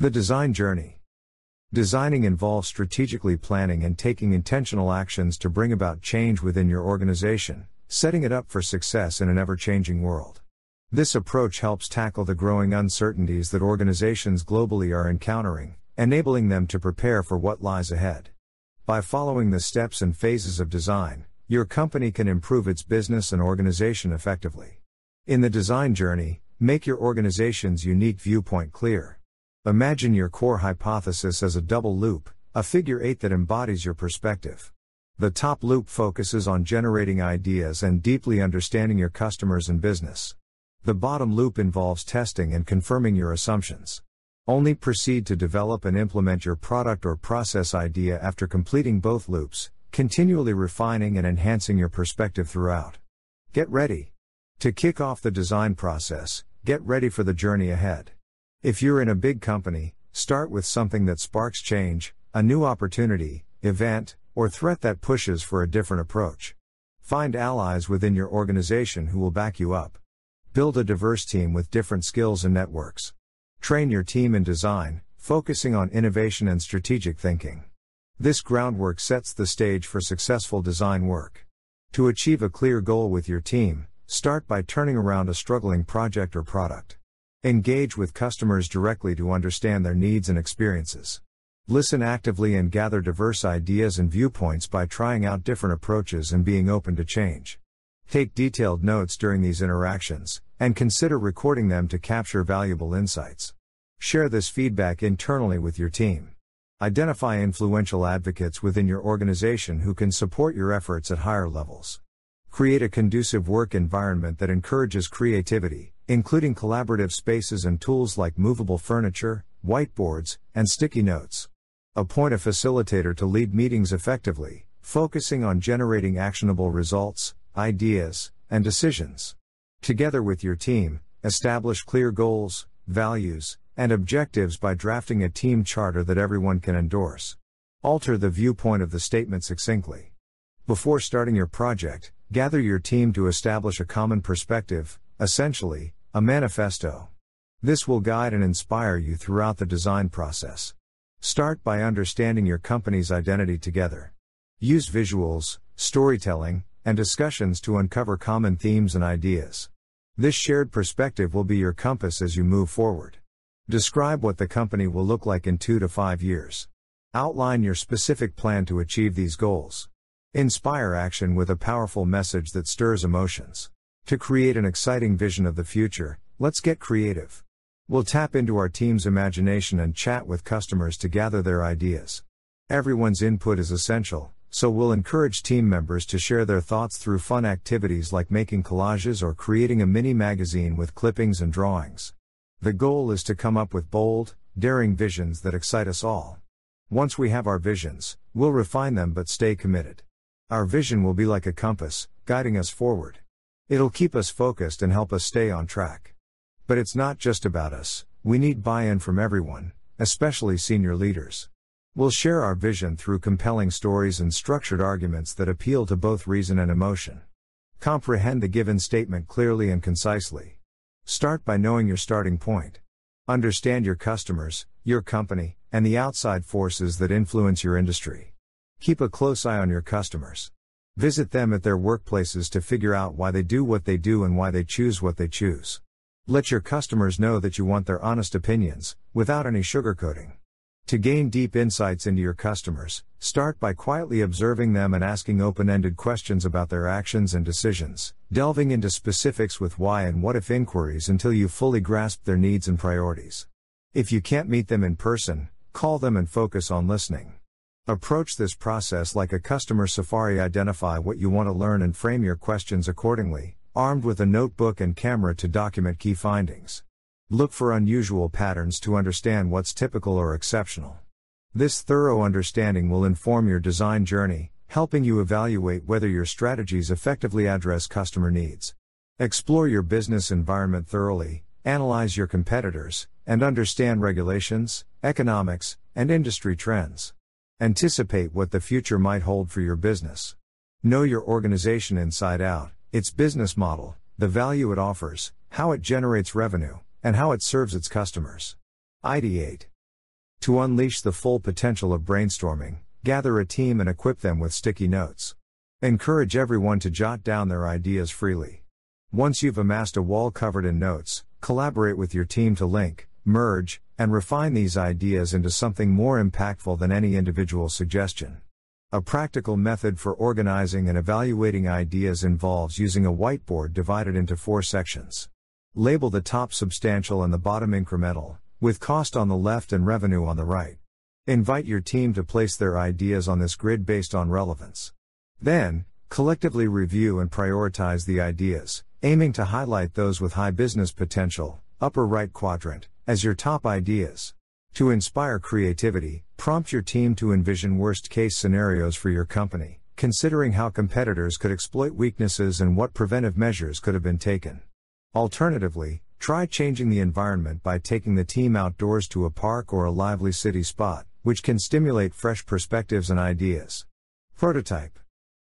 The design journey. Designing involves strategically planning and taking intentional actions to bring about change within your organization, setting it up for success in an ever-changing world. This approach helps tackle the growing uncertainties that organizations globally are encountering, enabling them to prepare for what lies ahead. By following the steps and phases of design, your company can improve its business and organization effectively. In the design journey, make your organization's unique viewpoint clear. Imagine your core hypothesis as a double loop, a figure 8 that embodies your perspective. The top loop focuses on generating ideas and deeply understanding your customers and business. The bottom loop involves testing and confirming your assumptions. Only proceed to develop and implement your product or process idea after completing both loops, continually refining and enhancing your perspective throughout. Get ready. To kick off the design process, get ready for the journey ahead. If you're in a big company, start with something that sparks change, a new opportunity, event, or threat that pushes for a different approach. Find allies within your organization who will back you up. Build a diverse team with different skills and networks. Train your team in design, focusing on innovation and strategic thinking. This groundwork sets the stage for successful design work. To achieve a clear goal with your team, start by turning around a struggling project or product. Engage with customers directly to understand their needs and experiences. Listen actively and gather diverse ideas and viewpoints by trying out different approaches and being open to change. Take detailed notes during these interactions, and consider recording them to capture valuable insights. Share this feedback internally with your team. Identify influential advocates within your organization who can support your efforts at higher levels. Create a conducive work environment that encourages creativity, including collaborative spaces and tools like movable furniture, whiteboards, and sticky notes. Appoint a facilitator to lead meetings effectively, focusing on generating actionable results, ideas, and decisions. Together with your team, establish clear goals, values, and objectives by drafting a team charter that everyone can endorse. Alter the viewpoint of the statement succinctly. Before starting your project, gather your team to establish a common perspective, essentially, a manifesto. This will guide and inspire you throughout the design process. Start by understanding your company's identity together. Use visuals, storytelling, and discussions to uncover common themes and ideas. This shared perspective will be your compass as you move forward. Describe what the company will look like in 2 to 5 years. Outline your specific plan to achieve these goals. Inspire action with a powerful message that stirs emotions. To create an exciting vision of the future, let's get creative. We'll tap into our team's imagination and chat with customers to gather their ideas. Everyone's input is essential, so we'll encourage team members to share their thoughts through fun activities like making collages or creating a mini magazine with clippings and drawings. The goal is to come up with bold, daring visions that excite us all. Once we have our visions, we'll refine them but stay committed. Our vision will be like a compass, guiding us forward. It'll keep us focused and help us stay on track. But it's not just about us, we need buy-in from everyone, especially senior leaders. We'll share our vision through compelling stories and structured arguments that appeal to both reason and emotion. Comprehend the given statement clearly and concisely. Start by knowing your starting point. Understand your customers, your company, and the outside forces that influence your industry. Keep a close eye on your customers. Visit them at their workplaces to figure out why they do what they do and why they choose what they choose. Let your customers know that you want their honest opinions, without any sugarcoating. To gain deep insights into your customers, start by quietly observing them and asking open-ended questions about their actions and decisions, delving into specifics with why and what if inquiries until you fully grasp their needs and priorities. If you can't meet them in person, call them and focus on listening. Approach this process like a customer safari. Identify what you want to learn and frame your questions accordingly, armed with a notebook and camera to document key findings. Look for unusual patterns to understand what's typical or exceptional. This thorough understanding will inform your design journey, helping you evaluate whether your strategies effectively address customer needs. Explore your business environment thoroughly, analyze your competitors, and understand regulations, economics, and industry trends. Anticipate what the future might hold for your business. Know your organization inside out, its business model, the value it offers, how it generates revenue, and how it serves its customers. Ideate. To unleash the full potential of brainstorming, gather a team and equip them with sticky notes. Encourage everyone to jot down their ideas freely. Once you've amassed a wall covered in notes, collaborate with your team to link, merge, and refine these ideas into something more impactful than any individual suggestion. A practical method for organizing and evaluating ideas involves using a whiteboard divided into 4 sections. Label the top substantial and the bottom incremental, with cost on the left and revenue on the right. Invite your team to place their ideas on this grid based on relevance. Then, collectively review and prioritize the ideas, aiming to highlight those with high business potential, upper right quadrant, as your top ideas. To inspire creativity, prompt your team to envision worst-case scenarios for your company, considering how competitors could exploit weaknesses and what preventive measures could have been taken. Alternatively, try changing the environment by taking the team outdoors to a park or a lively city spot, which can stimulate fresh perspectives and ideas. Prototype.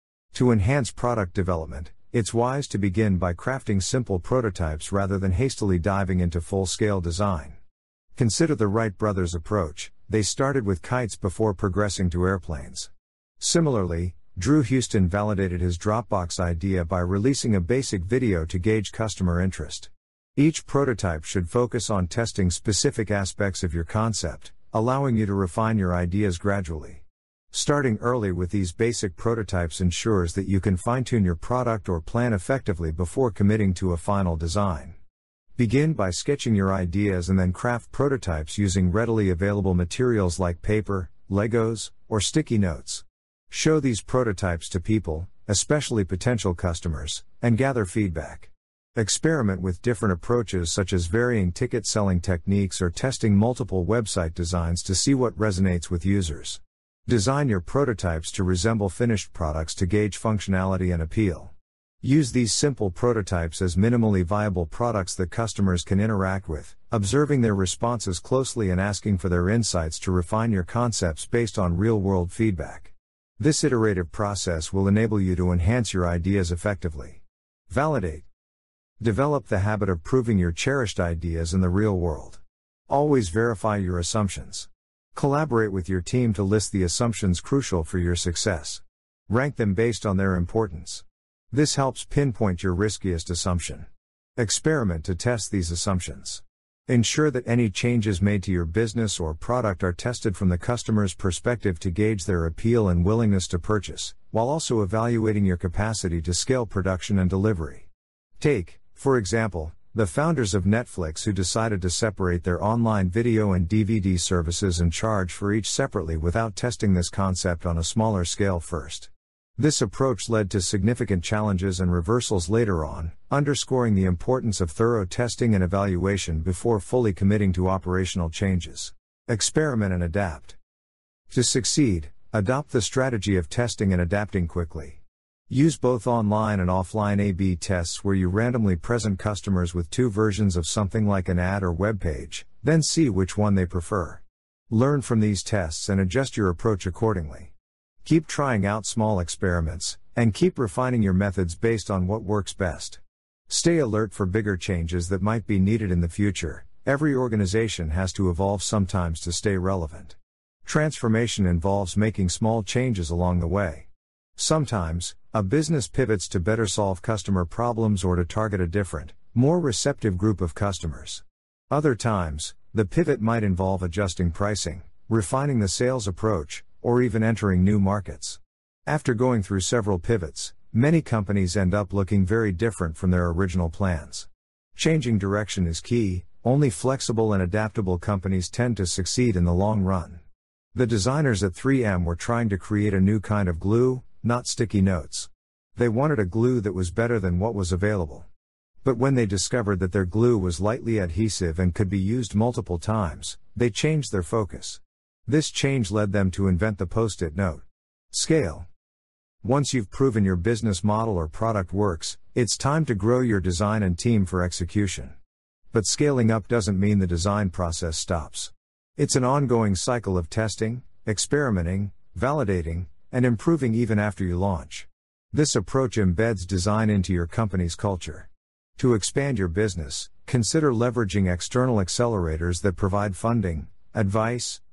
To enhance product development, it's wise to begin by crafting simple prototypes rather than hastily diving into full-scale design. Consider the Wright brothers' approach. They started with kites before progressing to airplanes. Similarly, Drew Houston validated his Dropbox idea by releasing a basic video to gauge customer interest. Each prototype should focus on testing specific aspects of your concept, allowing you to refine your ideas gradually. Starting early with these basic prototypes ensures that you can fine-tune your product or plan effectively before committing to a final design. Begin by sketching your ideas and then craft prototypes using readily available materials like paper, Legos, or sticky notes. Show these prototypes to people, especially potential customers, and gather feedback. Experiment with different approaches such as varying ticket selling techniques or testing multiple website designs to see what resonates with users. Design your prototypes to resemble finished products to gauge functionality and appeal. Use these simple prototypes as minimally viable products that customers can interact with, observing their responses closely and asking for their insights to refine your concepts based on real-world feedback. This iterative process will enable you to enhance your ideas effectively. Validate. Develop the habit of proving your cherished ideas in the real world. Always verify your assumptions. Collaborate with your team to list the assumptions crucial for your success. Rank them based on their importance. This helps pinpoint your riskiest assumption. Experiment to test these assumptions. Ensure that any changes made to your business or product are tested from the customer's perspective to gauge their appeal and willingness to purchase, while also evaluating your capacity to scale production and delivery. Take, for example, the founders of Netflix who decided to separate their online video and DVD services and charge for each separately without testing this concept on a smaller scale first. This approach led to significant challenges and reversals later on, underscoring the importance of thorough testing and evaluation before fully committing to operational changes. Experiment and adapt. To succeed, adopt the strategy of testing and adapting quickly. Use both online and offline A/B tests where you randomly present customers with 2 versions of something like an ad or web page, then see which one they prefer. Learn from these tests and adjust your approach accordingly. Keep trying out small experiments, and keep refining your methods based on what works best. Stay alert for bigger changes that might be needed in the future. Every organization has to evolve sometimes to stay relevant. Transformation involves making small changes along the way. Sometimes, a business pivots to better solve customer problems or to target a different, more receptive group of customers. Other times, the pivot might involve adjusting pricing, refining the sales approach, or even entering new markets. After going through several pivots, many companies end up looking very different from their original plans. Changing direction is key. Only flexible and adaptable companies tend to succeed in the long run. The designers at 3M were trying to create a new kind of glue, not sticky notes. They wanted a glue that was better than what was available. But when they discovered that their glue was lightly adhesive and could be used multiple times, they changed their focus. This change led them to invent the Post-it note. Scale. Once you've proven your business model or product works, it's time to grow your design and team for execution. But scaling up doesn't mean the design process stops. It's an ongoing cycle of testing, experimenting, validating, and improving even after you launch. This approach embeds design into your company's culture. To expand your business, consider leveraging external accelerators that provide funding, advice,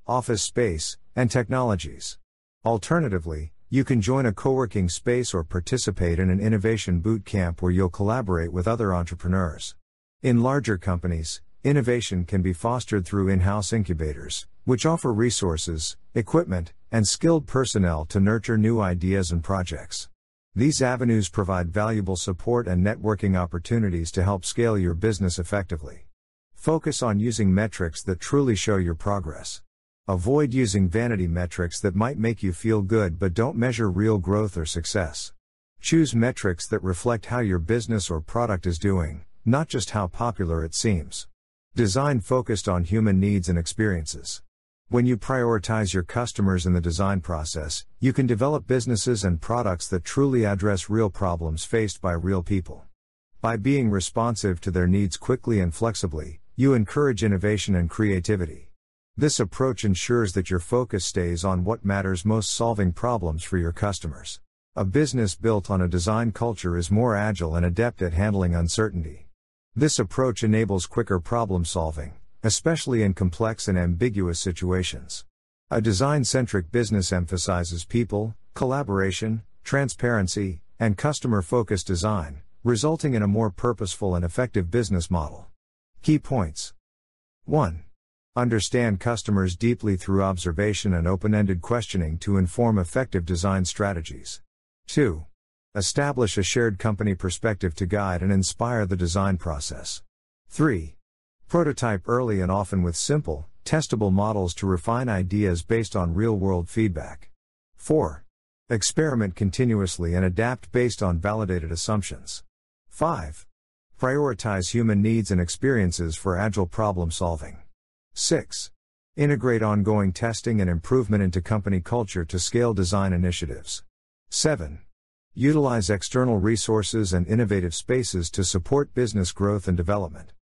office space, and technologies. Alternatively, you can join a co-working space or participate in an innovation boot camp where you'll collaborate with other entrepreneurs. In larger companies, innovation can be fostered through in-house incubators, which offer resources, equipment, and skilled personnel to nurture new ideas and projects. These avenues provide valuable support and networking opportunities to help scale your business effectively. Focus on using metrics that truly show your progress. Avoid using vanity metrics that might make you feel good but don't measure real growth or success. Choose metrics that reflect how your business or product is doing, not just how popular it seems. Design focused on human needs and experiences. When you prioritize your customers in the design process, you can develop businesses and products that truly address real problems faced by real people. By being responsive to their needs quickly and flexibly, you encourage innovation and creativity. This approach ensures that your focus stays on what matters most: solving problems for your customers. A business built on a design culture is more agile and adept at handling uncertainty. This approach enables quicker problem solving, especially in complex and ambiguous situations. A design-centric business emphasizes people, collaboration, transparency, and customer-focused design, resulting in a more purposeful and effective business model. Key points. 1. Understand customers deeply through observation and open-ended questioning to inform effective design strategies. 2. Establish a shared company perspective to guide and inspire the design process. 3. Prototype early and often with simple, testable models to refine ideas based on real-world feedback. 4. Experiment continuously and adapt based on validated assumptions. 5. Prioritize human needs and experiences for agile problem solving. 6. Integrate ongoing testing and improvement into company culture to scale design initiatives. 7. Utilize external resources and innovative spaces to support business growth and development.